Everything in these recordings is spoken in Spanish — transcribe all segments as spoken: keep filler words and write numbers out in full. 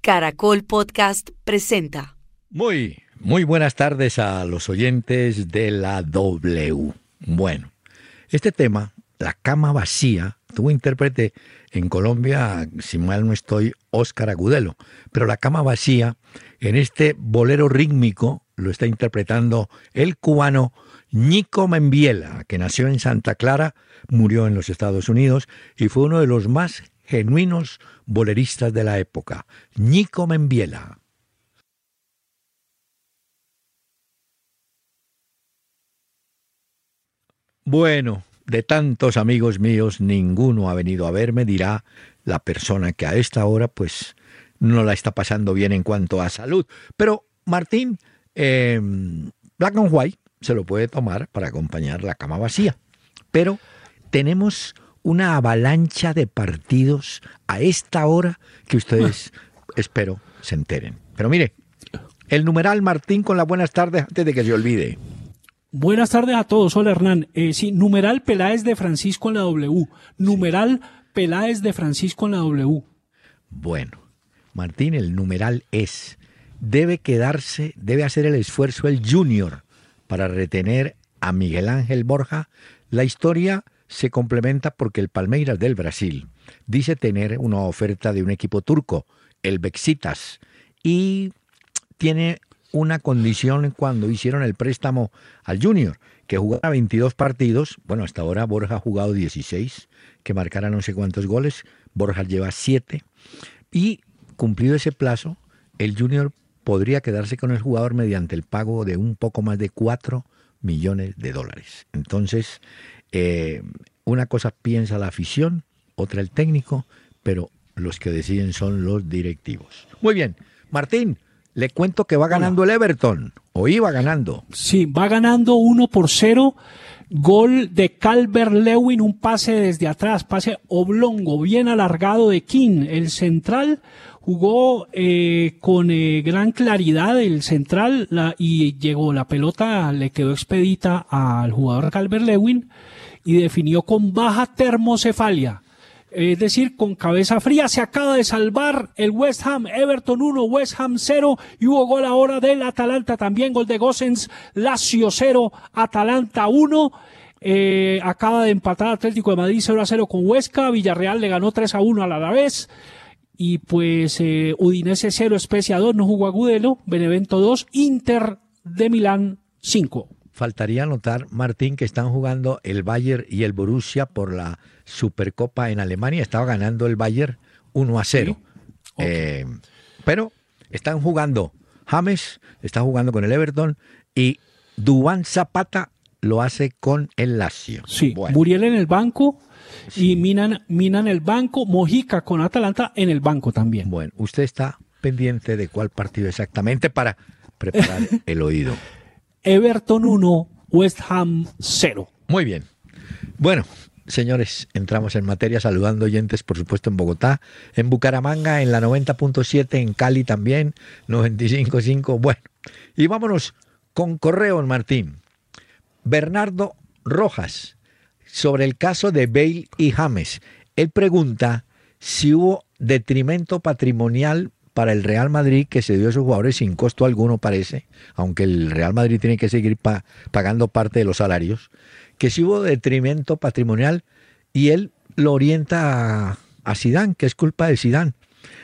Caracol Podcast presenta. Muy, muy buenas tardes a los oyentes de la W. Bueno, este tema, la cama vacía, tuvo intérprete en Colombia, si mal no estoy, Óscar Agudelo. Pero la cama vacía, en este bolero rítmico, lo está interpretando el cubano Ñico Membiela, que nació en Santa Clara, murió en los Estados Unidos y fue uno de los más genuinos boleristas de la época. Ñico Membiela. Bueno, de tantos amigos míos, ninguno ha venido a verme, dirá la persona que a esta hora pues no la está pasando bien en cuanto a salud. Pero Martín, eh, Black and White se lo puede tomar para acompañar la cama vacía. Pero tenemos una avalancha de partidos a esta hora que ustedes, espero, se enteren. Pero mire, el numeral Martín con las buenas tardes antes de que se olvide. Buenas tardes a todos. Hola, Hernán. Eh, sí, numeral Peláez de Francisco en la W. Numeral sí. Peláez de Francisco en la W. Bueno, Martín, el numeral es, debe quedarse, debe hacer el esfuerzo el Junior para retener a Miguel Ángel Borja. La historia se complementa porque el Palmeiras del Brasil dice tener una oferta de un equipo turco, el Beşiktaş, y tiene una condición cuando hicieron el préstamo al Junior, que jugara veintidós partidos. Bueno, hasta ahora Borja ha jugado dieciséis, que marcara no sé cuántos goles. Borja lleva siete. Y cumplido ese plazo, el Junior podría quedarse con el jugador mediante el pago de un poco más de cuatro millones de dólares. Entonces, eh, una cosa piensa la afición, otra el técnico, pero los que deciden son los directivos. Muy bien, Martín, le cuento que va ganando Hola. el Everton, o iba ganando. Sí, va ganando uno por cero. Gol de Calvert-Lewin, un pase desde atrás, pase oblongo, bien alargado de King. El central jugó eh, con eh, gran claridad, el central, la, y llegó la pelota, le quedó expedita al jugador Calvert-Lewin y definió con baja termocefalia. Es decir, con cabeza fría. Se acaba de salvar el West Ham. Everton uno, West Ham cero, y hubo gol ahora del Atalanta también, gol de Gosens. Lazio cero, Atalanta uno. Eh, acaba de empatar Atlético de Madrid cero a cero con Huesca. Villarreal le ganó tres a uno al Alavés. Y pues eh, Udinese cero, Spezia dos, no jugó Agudelo. Benevento dos, Inter de Milán cinco. Faltaría anotar, Martín, que están jugando el Bayern y el Borussia por la Supercopa en Alemania. Estaba ganando el Bayern uno a cero. Sí. Okay. Eh, pero están jugando James, está jugando con el Everton, y Duván Zapata lo hace con el Lazio. Sí, bueno. Muriel en el banco sí. y Mina, Mina en el banco, Mojica con Atalanta en el banco también. Bueno, usted está pendiente de cuál partido exactamente para preparar el oído. Everton uno, West Ham cero. Muy bien. Bueno, señores, entramos en materia saludando oyentes, por supuesto, en Bogotá, en Bucaramanga, en la noventa punto siete, en Cali también, noventa y cinco punto cinco. Bueno, y vámonos con correo, Martín. Bernardo Rojas, sobre el caso de Bale y James. Él pregunta si hubo detrimento patrimonial para el Real Madrid, que se dio a esos jugadores sin costo alguno, parece, aunque el Real Madrid tiene que seguir pa- pagando parte de los salarios, que si hubo detrimento patrimonial, y él lo orienta a, a Zidane, que es culpa de Zidane.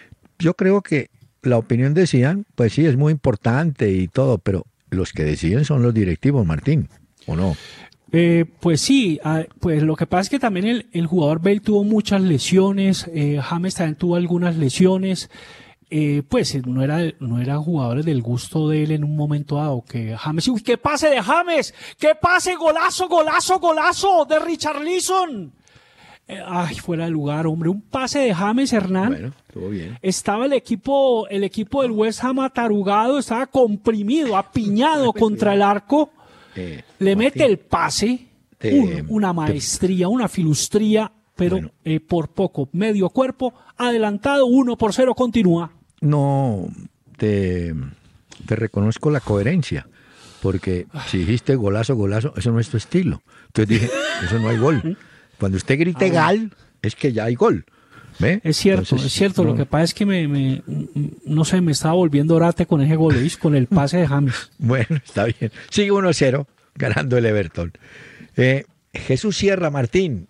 Yo creo que la opinión de Zidane, pues sí, es muy importante y todo, pero los que deciden son los directivos, Martín, ¿o no? Eh, pues sí, ah, pues lo que pasa es que también el, el jugador Bale tuvo muchas lesiones, eh, James también tuvo algunas lesiones. Eh, pues no era, no era jugadores del gusto de él en un momento dado, que James, uy, qué pase de James, qué pase, golazo, golazo, golazo de Richarlison. Eh, ay, fuera de lugar, hombre, un pase de James, Hernán. Bueno, estuvo bien. Estaba el equipo, el equipo del West Ham atarugado, estaba comprimido, apiñado contra el arco. Eh, Le Martín, mete el pase, te, un, una maestría, te... una filustría, pero bueno. eh, por poco, medio cuerpo, adelantado, uno por cero, continúa. No, te, te reconozco la coherencia, porque si dijiste golazo, golazo, eso no es tu estilo. Entonces dije, eso no hay gol. Cuando usted grite ah, gal, es que ya hay gol. ¿Ve? Es cierto, Entonces, es cierto. no. Lo que pasa es que me, me, no sé, me estaba volviendo orate con ese gol, ¿veis? Con el pase de James. Bueno, está bien. Sigue uno cero, ganando el Everton. Eh, Jesús Sierra Martín,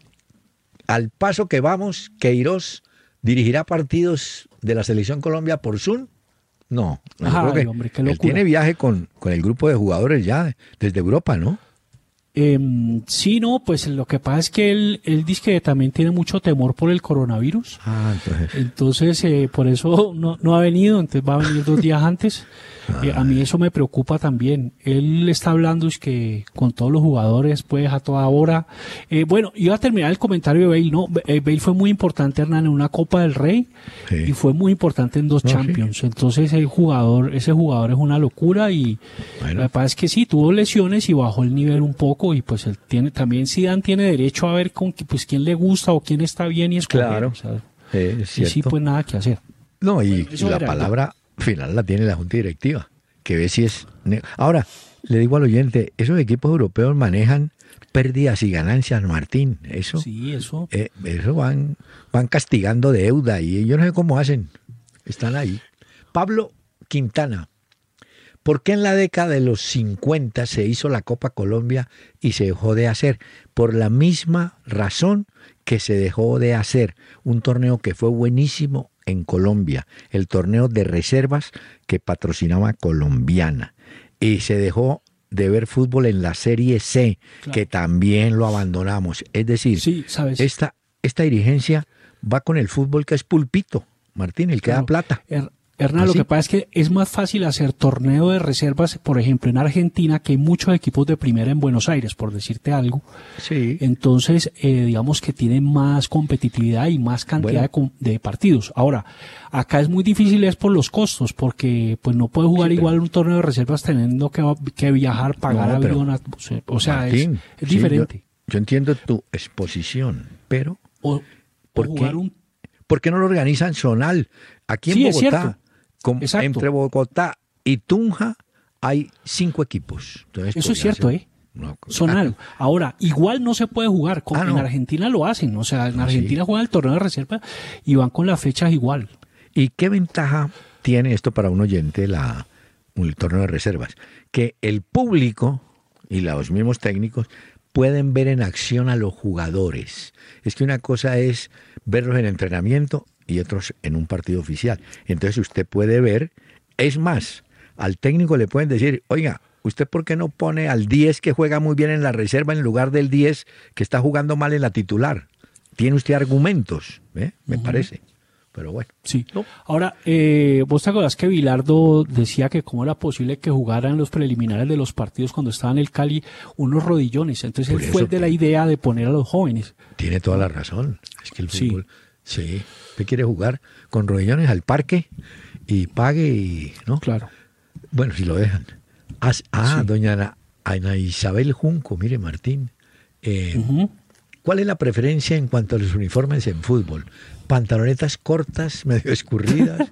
al paso que vamos, Queiroz dirigirá partidos de la Selección Colombia por Zoom. No, no yo Ay, creo que hombre, qué él locura. tiene viaje con, con el grupo de jugadores ya desde Europa, ¿no? Eh, sí, no, pues lo que pasa es que él, él dice que también tiene mucho temor por el coronavirus. Ah, entonces. Entonces, eh, por eso no, no ha venido, entonces va a venir dos días antes. Eh, a mí eso me preocupa también. Él está hablando es que con todos los jugadores, pues a toda hora. Eh, bueno, iba a terminar el comentario de Bale, ¿no? Eh, Bale fue muy importante, Hernán, en una Copa del Rey Sí. y fue muy importante en dos No, Champions. Entonces, el jugador, ese jugador es una locura y Bueno. lo que pasa es que sí, tuvo lesiones y bajó el nivel un poco y pues él tiene, también Zidane tiene derecho a ver con qui- pues quién le gusta o quién está bien y escoger. Claro. O sea, Eh, es y cierto. sí, pues nada que hacer. No, y Bueno, eso la era, palabra final la tiene la Junta Directiva, que ve si es... ne- Ahora, le digo al oyente, esos equipos europeos manejan pérdidas y ganancias, Martín. Eso, Sí, eso. eh, eso van, van castigando deuda y yo no sé cómo hacen. Están ahí. Pablo Quintana, ¿por qué en la década de los cincuenta se hizo la Copa Colombia y se dejó de hacer? Por la misma razón que se dejó de hacer un torneo que fue buenísimo en Colombia, el torneo de reservas que patrocinaba Colombiana. Y se dejó de ver fútbol en la Serie C, Claro. que también lo abandonamos. Es decir, Sí, sabes. esta, esta dirigencia va con el fútbol que es pulpito, Martín, el que da Claro. plata. Her- Hernán, ¿Ah, lo sí? que pasa es que es más fácil hacer torneo de reservas, por ejemplo, en Argentina, que hay muchos equipos de primera en Buenos Aires, por decirte algo. Sí. Entonces, eh, digamos que tienen más competitividad y más cantidad Bueno. de, com- de partidos. Ahora, acá es muy difícil es por los costos, porque pues no puede jugar Sí, pero- igual un torneo de reservas teniendo que, que viajar, pagar No, pero- avión. a- O sea, es- Martín, es, sí, diferente. yo, yo entiendo tu exposición, pero O, o ¿por jugar qué? un ¿por qué no lo organizan zonal? Aquí en Sí, es Bogotá, cierto. con- Exacto. entre Bogotá y Tunja hay cinco equipos. Entonces, Eso es podría cierto, ser- ¿eh? No, Zonal. Ahora, igual no se puede jugar. Como Ah, no. En Argentina lo hacen. O sea, en Ah, Argentina sí. juegan el torneo de reserva y van con las fechas igual. ¿Y qué ventaja tiene esto para un oyente, la, el torneo de reservas? Que el público y los mismos técnicos pueden ver en acción a los jugadores. Es que una cosa es verlos en entrenamiento y otros en un partido oficial. Entonces usted puede ver, es más, al técnico le pueden decir, oiga, ¿usted por qué no pone al diez que juega muy bien en la reserva en lugar del diez que está jugando mal en la titular? Tiene usted argumentos, ¿eh? Me parece. Pero bueno. Sí. No. Ahora, eh, vos te acordás que Bilardo decía que cómo era posible que jugaran los preliminares de los partidos cuando estaba en el Cali unos rodillones. Entonces Por él fue eso, el de la pero- idea de poner a los jóvenes. Tiene toda la razón. Es que el Sí. fútbol, sí. Usted quiere jugar con rodillones al parque y pague y, ¿no? Claro. Bueno, si lo dejan. Ah, ah, Sí. doña Ana, Ana Isabel Junco, mire Martín, eh, Ujú. ¿cuál es la preferencia en cuanto a los uniformes en fútbol? ¿Pantalonetas cortas, medio escurridas?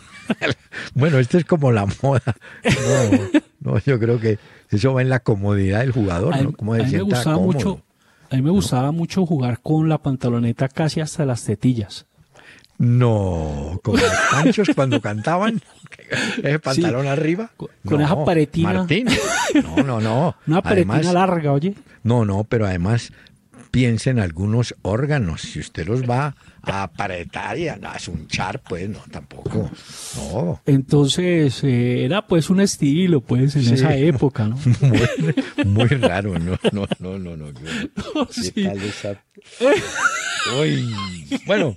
Bueno, esto es como la moda. No, no, yo creo que eso va en la comodidad del jugador, A mí- ¿no? Cómo a se mí me sienta gustaba cómodo. mucho, a mí me gustaba mucho jugar con la pantaloneta casi hasta las tetillas. No, como los Panchos cuando cantaban, ese pantalón arriba. Con- con No, esa paretina. Martín, no, no, no. Una paretina Además, larga, oye. no, no, pero además piensa en algunos órganos. Si usted los va a apretar y a asunchar, pues no, tampoco. No. Entonces, eh, era pues un estilo, pues, en Sí. esa época, ¿no? Muy, muy raro, no, no, no, no, no. ¿Qué, qué Sí. tal esa? Uy. Bueno,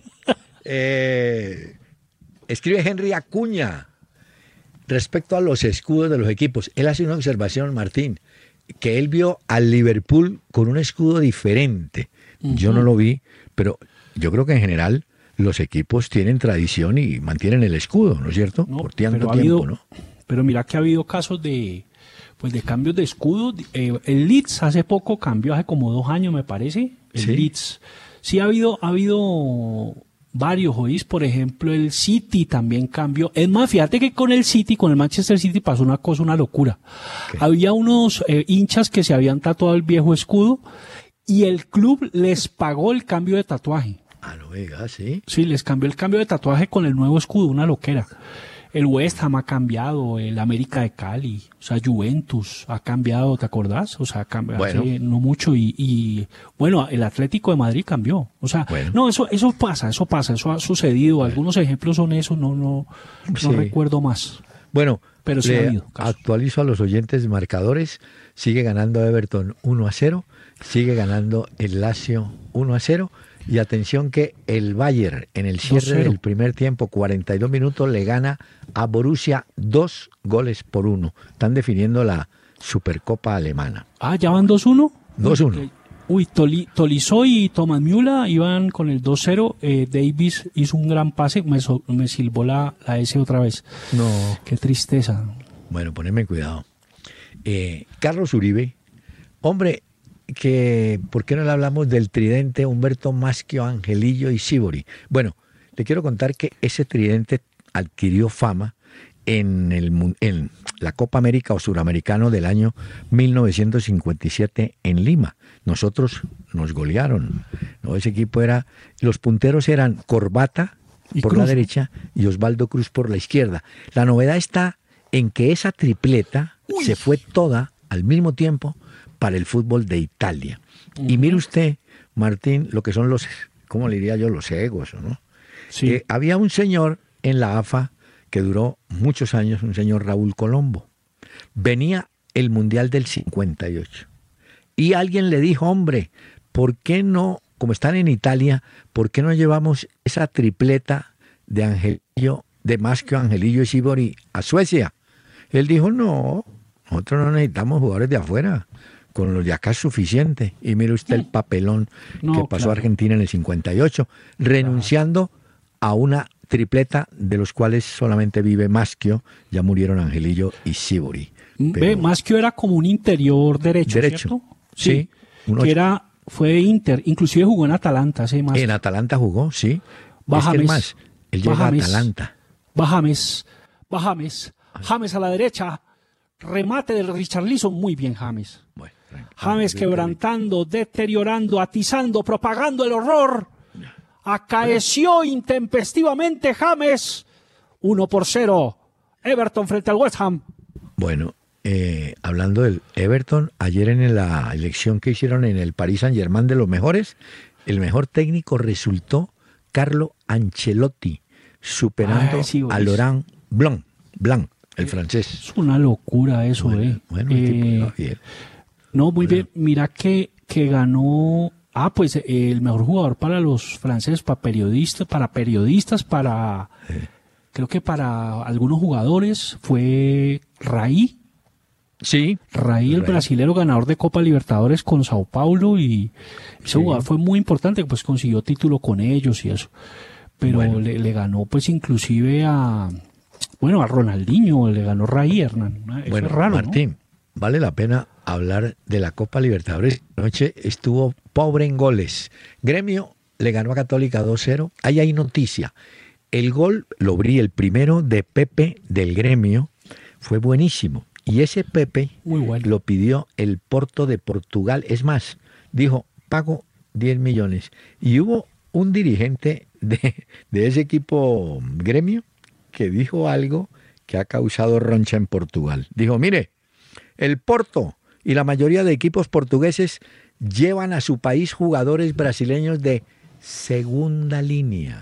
eh, escribe Henry Acuña respecto a los escudos de los equipos. Él hace una observación, Martín, que él vio al Liverpool con un escudo diferente. Yo no lo vi, pero yo creo que en general los equipos tienen tradición y mantienen el escudo, ¿no es cierto? No, Por tanto pero ha tiempo, habido- ¿no? Pero mira que ha habido casos de pues de cambios de escudo. Eh, el Leeds hace poco cambió, hace como dos años me parece. El Sí. Leeds. Sí ha habido, ha habido varios, ¿oís? Por ejemplo, el City también cambió. Es más, fíjate que con el City, con el Manchester City pasó una cosa, una locura. ¿Qué? Había unos eh, hinchas que se habían tatuado el viejo escudo y el club les pagó el cambio de tatuaje. Ah, no digas, sí. Sí, les cambió el cambio de tatuaje con el nuevo escudo, una loquera. El West Ham ha cambiado, el América de Cali, o sea, Juventus ha cambiado, ¿te acordás? O sea, ha cambiado Bueno. hace no mucho y, y, bueno, el Atlético de Madrid cambió. O sea, Bueno. no, eso eso pasa, eso pasa, eso ha sucedido. Bueno. Algunos ejemplos son esos, no no no Sí. recuerdo más. Bueno, Pero sí ha le habido casos. actualizo a los oyentes marcadores. Sigue ganando Everton uno a cero. Sigue ganando el Lazio uno a cero. Y atención que el Bayern en el cierre dos cero. del primer tiempo, cuarenta y dos minutos, le gana a Borussia dos goles por uno. Están definiendo la Supercopa alemana. Ah, ¿ya van dos uno? dos uno. Uy, Uy, Toli, Tolisso y Thomas Müller iban con el dos cero. Eh, Davis hizo un gran pase, me, so- me silbó la, la S otra vez. No. Qué tristeza. Bueno, poneme cuidado. Eh, Carlos Uribe, hombre, que ¿por qué no le hablamos del tridente Humberto Maschio, Angelillo y Sívori? Bueno, le quiero contar que ese tridente adquirió fama en, el, mun- en la Copa América o Suramericano del año mil novecientos cincuenta y siete en Lima. Nosotros nos golearon, ¿no? Ese equipo era, los punteros eran Corbata Y por Cruz. la derecha y Osvaldo Cruz por la izquierda. La novedad está en que esa tripleta se fue toda al mismo tiempo para el fútbol de Italia. Y mire usted, Martín, lo que son los, ¿cómo le diría yo? Los egos, ¿no? Sí. Eh, había un señor en la A F A que duró muchos años, un señor Raúl Colombo. Venía el Mundial del cincuenta y ocho. Y alguien le dijo, hombre, ¿por qué no, como están en Italia, por qué no llevamos esa tripleta de Angelillo, de Maschio, Angelillo y Sívori a Suecia? Él dijo, no, nosotros no necesitamos jugadores de afuera, con los de acá es suficiente. Y mire usted el papelón No, que pasó claro. a Argentina en el cincuenta y ocho, renunciando a una tripleta de los cuales solamente vive Maschio, ya murieron Angelillo y Sívori. Ve, Pero- Maschio era como un interior derecho, Derecho, ¿cierto? sí, un ocho. que era, fue de Inter, inclusive jugó en Atalanta, ese Maschio. En Atalanta jugó, sí. Va es que es James. más, él llega Va a James. Atalanta. Va James, va James, James a la derecha, remate de Richarlison, muy bien James. Bueno, tranquilo. James quebrantando, deteriorando, atizando, propagando el horror. Acaeció intempestivamente James. Uno por cero. Everton frente al West Ham. Bueno, eh, hablando del Everton, ayer en la elección que hicieron en el Paris Saint-Germain de los mejores, el mejor técnico resultó Carlo Ancelotti, superando Ay, sí, a Boris. Laurent Blanc, Blanc, el francés. Es una locura eso, Bueno, eh. bueno, el tipo Eh, lo bien. no, muy bien. Mira que, que ganó. Ah, pues eh, el mejor jugador para los franceses, para periodistas, para periodistas, para. Creo que para algunos jugadores fue Raí. Sí, Raí, el Raí. brasilero ganador de Copa Libertadores con Sao Paulo, y ese Sí. jugador fue muy importante, pues consiguió título con ellos y eso. Pero Bueno. le, le ganó pues inclusive a, bueno, a Ronaldinho, le ganó Raí, Hernán. Eso bueno, es raro, ¿no? Martín, vale la pena hablar de la Copa Libertadores. Anoche estuvo pobre en goles. Gremio le ganó a Católica dos cero. Ahí hay noticia. El gol, lo vi, el primero de Pepe del Gremio, fue buenísimo. Y ese Pepe Muy bueno. lo pidió el Porto de Portugal. Es más, dijo, pago diez millones. Y hubo un dirigente de, de ese equipo Gremio que dijo algo que ha causado roncha en Portugal. Dijo, mire, el Porto y la mayoría de equipos portugueses llevan a su país jugadores brasileños de segunda línea.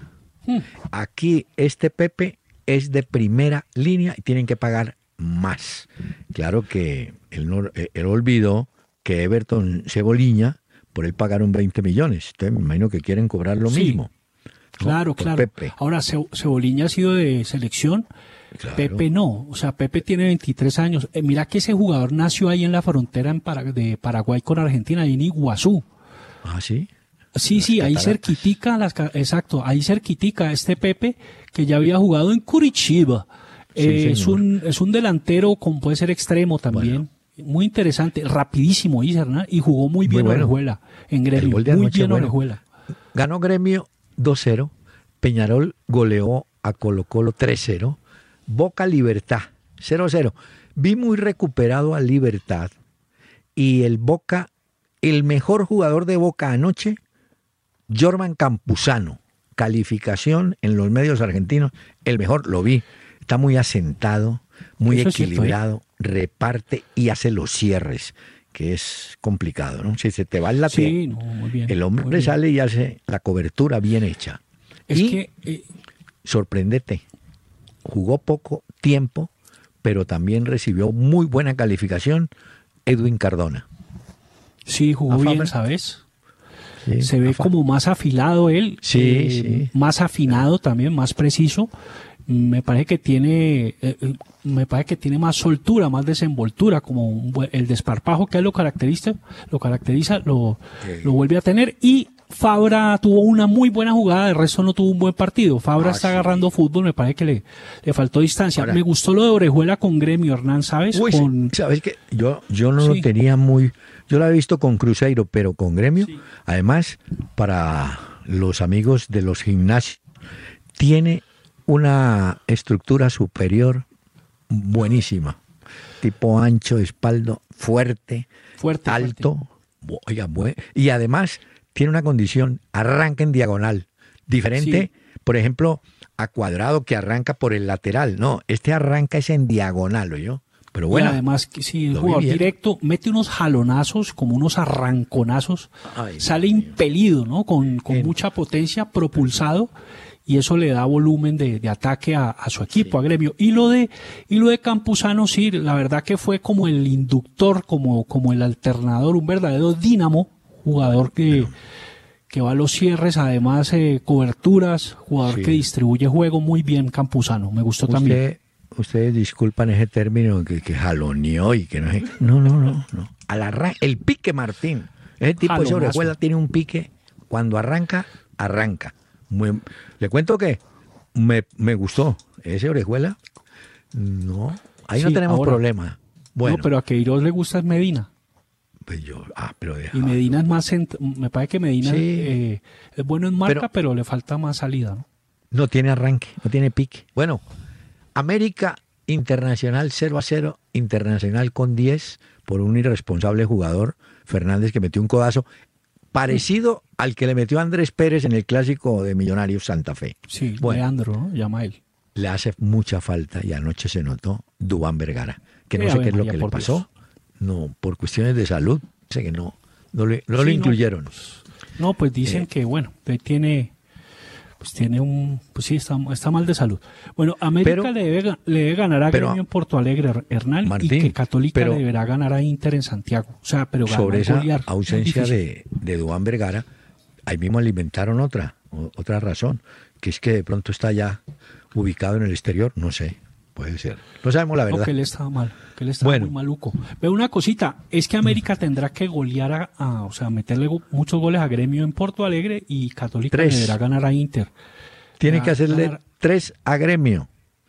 Aquí este Pepe es de primera línea y tienen que pagar más. Claro que él, no, él olvidó que Everton Cebolinha, por él pagaron veinte millones. Entonces me imagino que quieren cobrar lo Sí. mismo. ¿no? Claro, Por claro. Pepe. Ahora, Ce- Cebolinha ha sido de selección, Claro. Pepe no. O sea, Pepe tiene veintitrés años. Eh, mira que ese jugador nació ahí en la frontera en Para- de Paraguay con Argentina, ahí en Iguazú. Ah, sí. Sí, Las sí, ahí cataratas. cerquitica, las, ca- exacto, ahí cerquitica este Pepe que ya había jugado en Curitiba. Sí, Eh, es, señor. un, es un delantero, como puede ser extremo también. Muy interesante, rapidísimo, dice Hernán, y jugó muy bien Muy bueno. Orejuela en Gremio. El gol de Muy anoche, bien bueno. Orejuela. Ganó Gremio dos cero. Peñarol goleó a Colo Colo tres cero. Boca Libertad cero cero. Vi muy recuperado a Libertad. Y el Boca, el mejor jugador de Boca anoche, Jorman Campuzano, calificación en los medios argentinos, el mejor, lo vi. Está muy asentado, muy Eso equilibrado, es cierto, ¿eh? reparte y hace los cierres, que es complicado, ¿no? Si se te va el lateral, Sí, no, muy bien, el hombre muy bien. sale y hace la cobertura bien hecha. Es y que eh, sorprendete, jugó poco tiempo, pero también recibió muy buena calificación Edwin Cardona. sí, jugó ¿A bien, Faber? ¿sabes? Sí, Se ve Rafa. como más afilado él, Sí, eh, sí. más afinado también, más preciso. Me parece que tiene, eh, eh, me parece que tiene más soltura, más desenvoltura, como un buen- el desparpajo que a él lo caracteriza, lo caracteriza, lo, Sí. lo vuelve a tener. Y Fabra tuvo una muy buena jugada, de resto no tuvo un buen partido. Fabra Ah, está sí. agarrando fútbol, me parece que le, le faltó distancia. Ahora- me gustó lo de Orejuela con Gremio, Hernán, ¿sabes? Uy, con, ¿sabes qué? Yo, yo no Sí. lo tenía muy... Yo lo había visto con Cruzeiro, pero con Gremio, Sí. además, para los amigos de los gimnasios, tiene una estructura superior buenísima. Tipo ancho, espaldo, fuerte, fuerte, alto. Bu- Oiga, bue- y además tiene una condición, arranca en diagonal. Diferente, por ejemplo, a Cuadrado que arranca por el lateral. No, este arranca es en diagonal, ¿oyó? Pero Bueno, bueno, además, que sí, el lo vi jugador bien. directo mete unos jalonazos, como unos arranconazos, Ay, sale Dios mío. impelido, ¿no? Con, con En- mucha potencia, propulsado, y eso le da volumen de, de ataque a, a su equipo, a Gremio. Y lo de, y lo de Campuzano, sí, la verdad que fue como el inductor, como, como el alternador, un verdadero dínamo, jugador que, que va a los cierres, además eh, coberturas, jugador Sí. que distribuye juego muy bien, Campuzano, me gustó también. Usted, ustedes disculpan ese término que, que jaloneó y que no sé. No, no, no, no. Al arran- el pique Martín. Ese tipo de Jalonazo. Orejuela tiene un pique. Cuando arranca, arranca. Muy- le cuento que me, me gustó. Ese Orejuela, no. Ahí no Sí, tenemos ahora- problema. Bueno, No, pero a Queiroz le gusta es Medina. pues yo, ah, pero deja- Y Medina es más, cent- me parece que Medina Sí. eh, es bueno en marca, Pero- pero, le falta más salida, ¿no? No tiene arranque, no tiene pique. Bueno, América Internacional cero a cero, Internacional con diez por un irresponsable jugador, Fernández, que metió un codazo parecido al que le metió Andrés Pérez en el clásico de Millonarios Santa Fe. Sí, Bueno. Leandro, ¿no? Llama él. Le hace mucha falta y anoche se notó Duván Vergara, que no Eh, sé Ave qué es lo María, que le por pasó. Dios. No, por cuestiones de salud, sé que no, no, le, no Sí, lo no. incluyeron. No, pues dicen Eh. que, bueno, que tiene, pues tiene un, pues sí, está, está mal de salud. Bueno, América Pero- le, debe, ga- le debe ganar a pero- Gremio en Porto Alegre, Her- Hernán, Martín, y que Católica pero- le deberá ganar a Inter en Santiago. O sea, pero ganar, Sobre esa golear, muy ausencia difícil. de, de Duván Vergara, ahí mismo alimentaron otra, o- otra razón, que es que de pronto está ya ubicado en el exterior, no sé, puede ser. No sabemos la No, verdad. que él estaba mal, que él estaba Bueno. muy maluco. Veo una cosita, es que América tendrá que golear, a, a- o sea, meterle go- muchos goles a Gremio en Porto Alegre y Católica Tres. deberá ganar a Inter. Tiene Ganar- que hacerle ganar- tres a Gremio.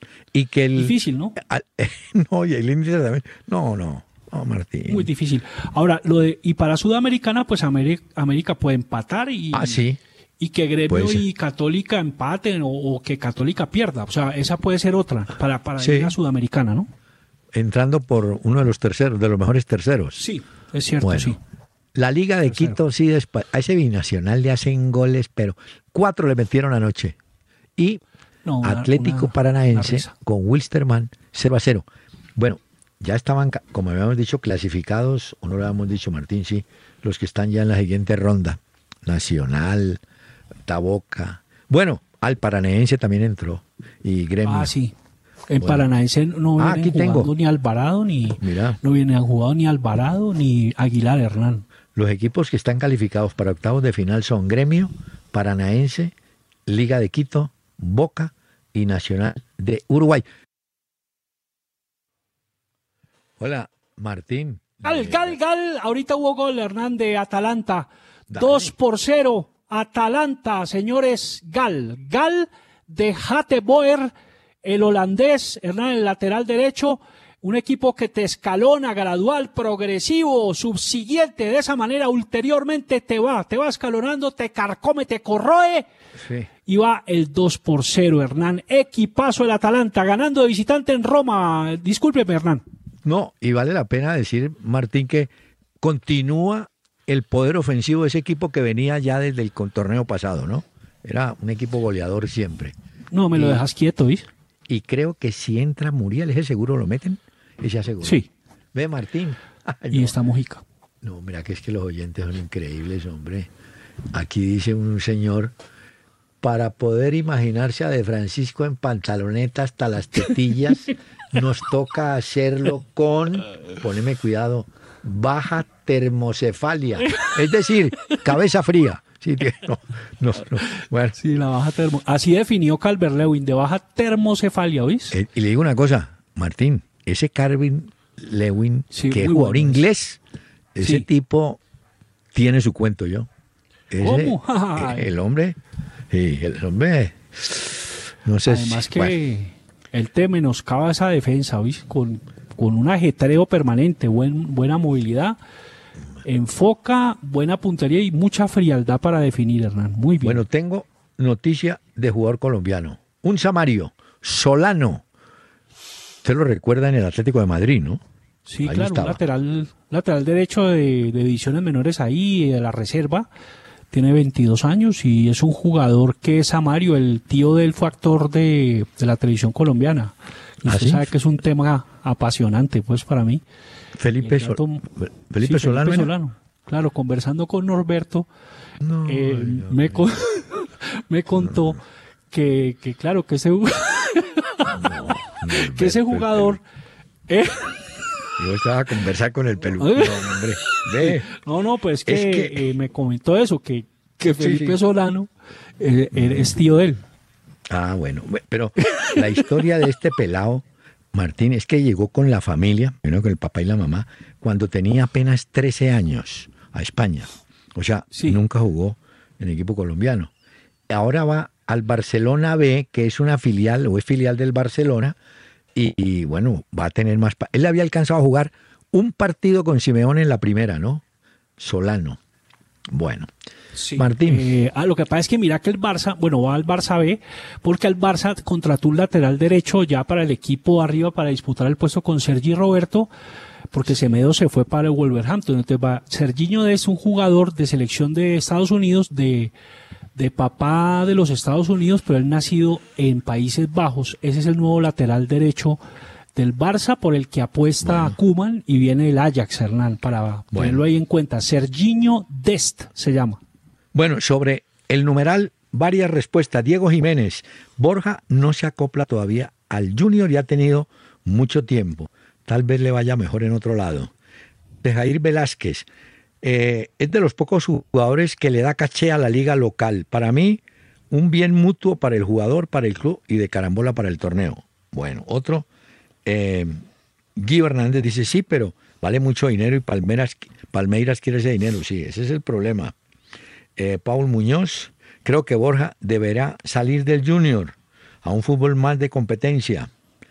Y que el... Difícil, ¿no? al- no, y el índice también. No, no, no, Martín. Muy difícil. Ahora, lo de, y para Sudamericana, pues Ameri- América puede empatar y, Ah, sí. y que Gremio Puede ser. y Católica empaten o, o que Católica pierda. O sea, esa puede ser otra para, para Sí. ir a Sudamericana, ¿no? Entrando por uno de los terceros, de los mejores terceros. Sí, es cierto, Bueno, sí. la Liga de Tercero. Quito sí, despa- a ese binacional le hacen goles, pero cuatro le metieron anoche. Y No, una- Atlético una- una Paranaense risa. con Wilstermann cero a cero. Bueno, ya estaban, ca- como habíamos dicho, clasificados, o no lo habíamos dicho, Martín, sí, los que están ya en la siguiente ronda. Nacional, Taboca. Bueno, al Paranaense también entró. Y Gremio. Ah, sí. En Bueno. Paranaense no Ah, vienen aquí tengo. jugando ni Alvarado, ni Mira. no vienen jugado ni Alvarado, ni Aguilar Hernán. Los equipos que están calificados para octavos de final son Gremio, Paranaense, Liga de Quito, Boca y Nacional de Uruguay. Hola, Martín. Gal, gal, gal. Ahorita hubo gol, Hernán, de Atalanta. Dale. Dos por cero. Atalanta, señores. Gal. Gal de Hateboer, el holandés, Hernán, el lateral derecho. Un equipo que te escalona, gradual, progresivo, subsiguiente. De esa manera, ulteriormente te va, te va escalonando, te carcome, te corroe. Sí. Y va el dos por cero, Hernán. Equipazo el Atalanta, ganando de visitante en Roma. Discúlpeme, Hernán. No, y vale la pena decir, Martín, que continúa el poder ofensivo de ese equipo que venía ya desde el con- torneo pasado, ¿no? Era un equipo goleador siempre. No, me lo Y- dejas quieto, ¿viste? Y creo que si entra Muriel, ese seguro lo meten, ese aseguro. Sí. Ve, Martín. Ay, Y no. está Mojica. No, mira que es que los oyentes son increíbles, hombre. Aquí dice un señor, para poder imaginarse a De Francisco en pantaloneta hasta las tetillas, nos toca hacerlo con, poneme cuidado, baja termocefalia. Es decir, cabeza fría. Sí, que- no, no, no. Bueno, Sí, la baja termo. Así definió Calvert-Lewin, de baja termocefalia, ¿oíste? eh, y le digo una cosa, Martín, ese Calvin Lewin, Sí, que es muy jugador bueno. inglés, ese Sí. tipo tiene su cuento yo. Ese- ¿Cómo? eh, el hombre, sí, el hombre, no sé Además si, que bueno, él te menoscaba esa defensa, ¿oíste? Con, con un ajetreo permanente, buen, buena movilidad, enfoca, buena puntería y mucha frialdad para definir, Hernán. Muy bien. bueno, tengo noticia de jugador colombiano, un Samario, Solano. Usted lo recuerda en el Atlético de Madrid, ¿no? sí, ahí claro, estaba. un lateral, lateral derecho de, de divisiones menores ahí, de la reserva. Tiene veintidós años y es un jugador que es Samario, el tío de él fue actor de, de la televisión colombiana. Y ¿Ah, usted sí? sabe que es un tema apasionante, pues, para mí. Felipe, El Sol- gato- Felipe Sí, Solano. era? Solano. Claro, conversando con Norberto, No, eh, ay, no, me, con- me contó que, que, claro, que ese, ju- no, que ese Alberto, el jugador... eh, Yo estaba a conversar con el peluquero, hombre. Ve. no, no, pues que, Es que- eh, me comentó eso, que, que Sí, Felipe sí. Solano eh, es tío de él. Ah, bueno. bu- Pero la historia de este pelado, Martín, es que llegó con la familia, vino con el papá y la mamá, cuando tenía apenas trece años a España. O sea, Sí. nunca jugó en equipo colombiano. Ahora va al Barcelona B, que es una filial o es filial del Barcelona, y, y, bueno, va a tener más... pa- Él había alcanzado a jugar un partido con Simeone en la primera, ¿no? Solano. Bueno, Martín. Eh, ah, lo que pasa es que mira que el Barça, bueno, va al Barça B, porque el Barça contrató un lateral derecho ya para el equipo arriba para disputar el puesto con Sergi Roberto, porque Semedo se fue para el Wolverhampton. Entonces va, Serginho es un jugador de selección de Estados Unidos, de, de papá de los Estados Unidos, pero él nacido en Países Bajos. Ese es el nuevo lateral derecho del Barça por el que apuesta a Koeman y viene el Ajax, Hernán, para ponerlo ahí en cuenta. Serginho Dest se llama. Bueno, sobre el numeral, varias respuestas. Diego Jiménez, Borja no se acopla todavía al Junior y ha tenido mucho tiempo. Tal vez le vaya mejor en otro lado. De Jair Velázquez, eh, es de los pocos jugadores que le da caché a la liga local. Para mí, un bien mutuo para el jugador, para el club y de carambola para el torneo. Bueno, otro, eh, Guido Hernández dice, sí, pero vale mucho dinero y Palmeiras, Palmeiras quiere ese dinero. Sí, ese es el problema. Eh, Paul Muñoz, creo que Borja deberá salir del Junior a un fútbol más de competencia.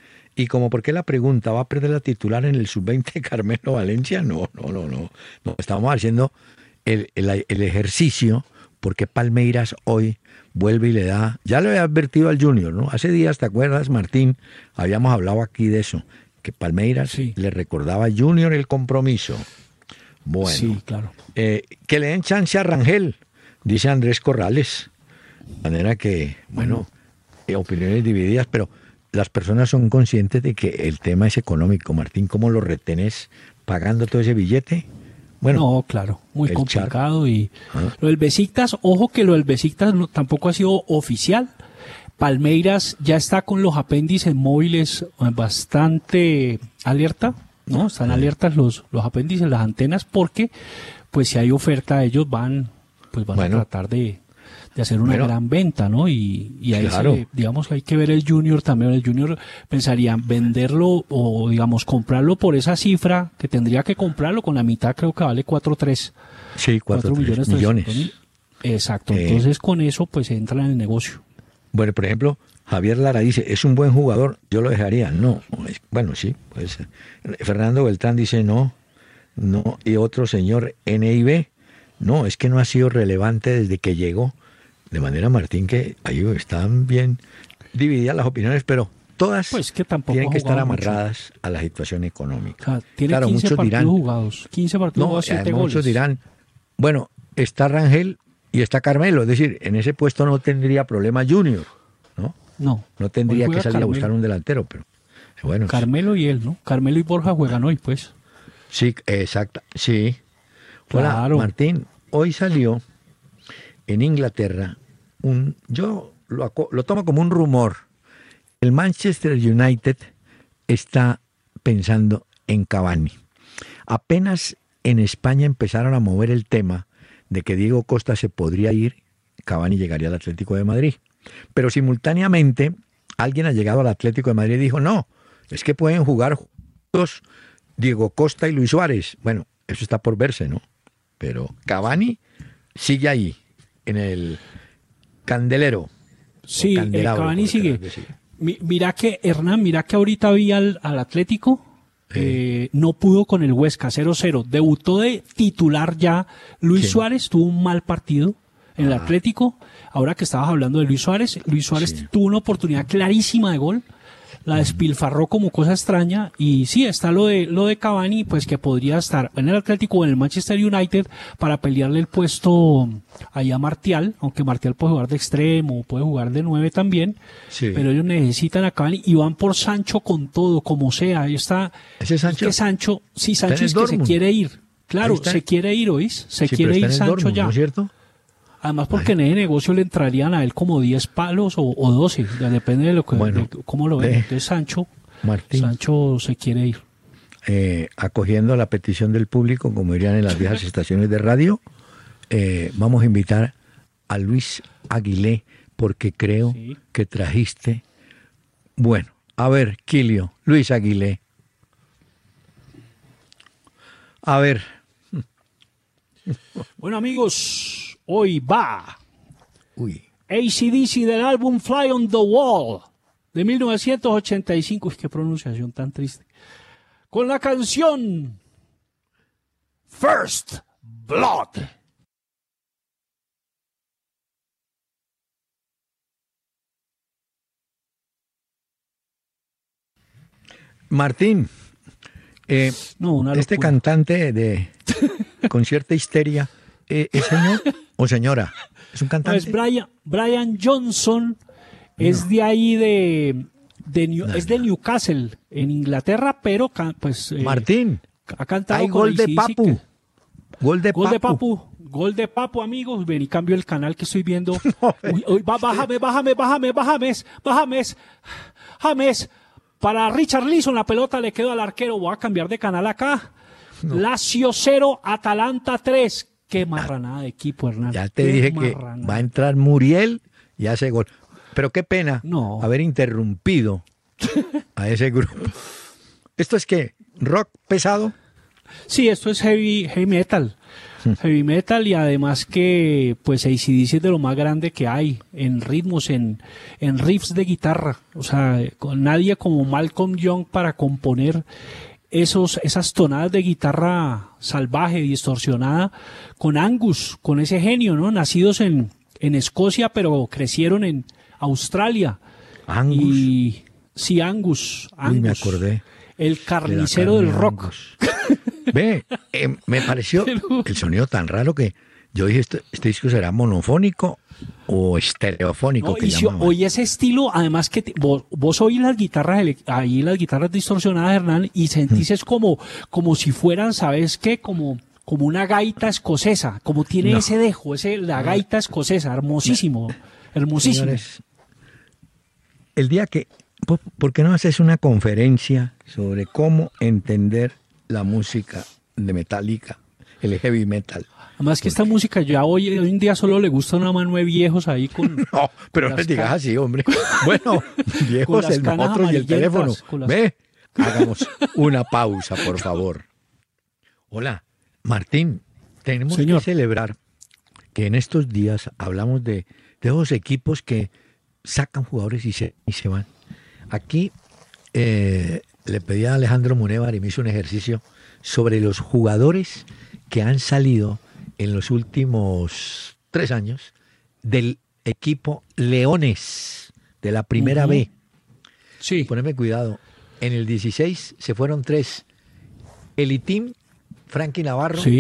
Y como por qué la pregunta, ¿va a perder la titular en el sub veinte Carmelo Valencia? No, no, no, no. no estamos haciendo el, el, el ejercicio porque Palmeiras hoy vuelve y le da, ya lo había advertido al Junior, ¿no? Hace días, ¿te acuerdas, Martín? Habíamos hablado aquí de eso, que Palmeiras Sí. le recordaba al Junior el compromiso. Bueno, Sí, claro. eh, que le den chance a Rangel, dice Andrés Corrales. De manera que, bueno, eh, opiniones divididas, pero las personas son conscientes de que el tema es económico. Martín, ¿cómo lo retenés pagando todo ese billete? Bueno, No, claro, muy el complicado. Y Ah. lo del Besiktas, ojo que lo del Besiktas no- tampoco ha sido oficial. Palmeiras ya está con los apéndices móviles eh, bastante alerta, ¿no? Están alertas los, los apéndices, las antenas, porque pues si hay oferta, ellos van, pues van Bueno. a tratar de, de hacer una Bueno. gran venta, ¿no? Y, y ahí Claro. se- digamos que hay que ver el Junior también. El Junior pensaría venderlo o, digamos, comprarlo por esa cifra, que tendría que comprarlo con la mitad, creo que vale cuatro tres. sí, cuatro, cuatro millones. millones. millones. trescientos mil. Exacto. Eh. Entonces con eso pues entra en el negocio. Bueno, por ejemplo, Javier Lara dice, es un buen jugador, yo lo dejaría. No, es- bueno, sí, puede ser. Fernando Beltrán dice, no, no. Y otro señor, N I B, no, es que no ha sido relevante desde que llegó. De manera, Martín, que ahí están bien divididas las opiniones, pero todas Pues que tampoco tienen ha que estar jugado mucho. amarradas a la situación O económica. sea, tiene Claro, quince muchos partidos dirán, jugados. quince partidos no, jugados, siete además goles. muchos dirán, Bueno, está Rangel y está Carmelo, es decir, en ese puesto no tendría problema Junior, ¿no? No. No tendría Hoy que juega salir a Carmelo. buscar un delantero, pero bueno. Carmelo y él, ¿no? Carmelo y Borja juegan hoy, pues. Sí, exacto, sí. Hola, Claro. Martín, hoy salió en Inglaterra un, yo lo, aco- lo tomo como un rumor. El Manchester United está pensando en Cavani. Apenas en España empezaron a mover el tema de que Diego Costa se podría ir, Cavani llegaría al Atlético de Madrid. Pero simultáneamente alguien ha llegado al Atlético de Madrid y dijo, no, es que pueden jugar juntos Diego Costa y Luis Suárez. Bueno, eso está por verse, ¿no? Pero Cavani sigue ahí, en el candelero. Sí, eh, Candelabro, Cavani como sigue. quieras decir. Mi- Mira que, Hernán, mira que ahorita vi al, al Atlético, eh, no pudo con el Huesca, cero cero. Debutó de titular ya Luis ¿Quién? Suárez, tuvo un mal partido en el Ah. Atlético. Ahora que estabas hablando de Luis Suárez, Luis Suárez Sí. tuvo una oportunidad clarísima de gol, la despilfarró como cosa extraña, y sí, está lo de lo de Cavani, pues que podría estar en el Atlético o en el Manchester United para pelearle el puesto ahí a Martial, aunque Martial puede jugar de extremo, puede jugar de nueve también, Sí. pero ellos necesitan a Cavani y van por Sancho con todo, como sea. Ahí está. ¿Ese Sancho? Es que Sancho, sí, en Sancho el es que se Dortmund. quiere ir. Claro, Ahí está. se quiere ir, ¿oís? Se Sí, quiere pero está ir en el Sancho Dortmund, ya. ¿no es cierto? Además, porque en ese negocio le entrarían a él como diez palos o, o doce, ya depende de lo que, Bueno, de cómo lo ven. ve. Entonces Sancho, Martín, Sancho se quiere ir. eh, acogiendo la petición del público, como dirían en las viejas estaciones de radio, eh, vamos a invitar a Luis Aguilé, porque creo Sí. que trajiste... Bueno, a ver, Quilio, Luis Aguilé. A ver, Bueno, amigos, hoy va uy, A C D C del álbum Fly on the Wall de mil novecientos ochenta y cinco. Uy, qué pronunciación tan triste. Con la canción First Blood. Martín, eh, No, una este locura. cantante de con cierta histeria, eh, ¿es señor o señora? ¿Es un No, cantante? es Brian, Brian Johnson, es de ahí de, de New- No, es de Newcastle, en Inglaterra, pero ca- pues eh, Martín, ha cantado hay con gol de A C D C Papu. que- Gol de Gol Papu. de Papu, gol de Papu, amigos. Ven y cambio el canal que estoy viendo. Uy, uy, va, bájame, bájame, bájame, bájame, bájame, James. Para Richard Leeson, la pelota le quedó al arquero. Voy a cambiar de canal acá. Lazio cero, Atalanta tres. Qué marranada de equipo, Hernán. Ya te Qué dije que marranada. va a entrar Muriel y hace gol. Pero qué pena No. haber interrumpido a ese grupo. ¿Esto es qué? ¿Rock pesado? Sí, esto es heavy, heavy metal. Heavy metal, y además que pues A C D C es de lo más grande que hay en ritmos, en, en riffs de guitarra. O sea, con nadie como Malcolm Young para componer esos, esas tonadas de guitarra salvaje, distorsionada, con Angus, con ese genio, ¿no? Nacidos en, en Escocia, pero crecieron en Australia. Angus. Y sí, Angus. Uy, me Angus, acordé. el de la carnicero carne del de rock. Angus. Ve, eh, me pareció el sonido tan raro que yo dije, ¿este, este disco será monofónico o estereofónico? No, que y si llamaban? oye ese estilo, además que te- vos, vos oís las guitarras, ele- ahí las guitarras distorsionadas, Hernán, y sentís es como, como si fueran, ¿sabes qué? Como, como una gaita escocesa, como tiene No. ese dejo, ese, la gaita escocesa, hermosísimo, hermosísimo. Señores, el día que, ¿por, por qué no haces una conferencia sobre cómo entender la música de Metallica, el heavy metal? Además que esta música ya hoy, hoy en día solo le gusta a una mano de viejos ahí con... No, pero no las les digas ca- así, hombre. Bueno, viejos, las el canas nosotros y el amarillentas, teléfono. con las- Ve, hagamos una pausa, por favor. Hola, Martín, tenemos Señor. que celebrar que en estos días hablamos de, de esos equipos que sacan jugadores y se, y se van. Aquí eh, le pedí a Alejandro Munévar y me hizo un ejercicio sobre los jugadores que han salido en los últimos tres años del equipo Leones de la Primera Ujú. B. Sí, Poneme cuidado. En el dieciséis se fueron tres. Elitim, Frankie Navarro sí,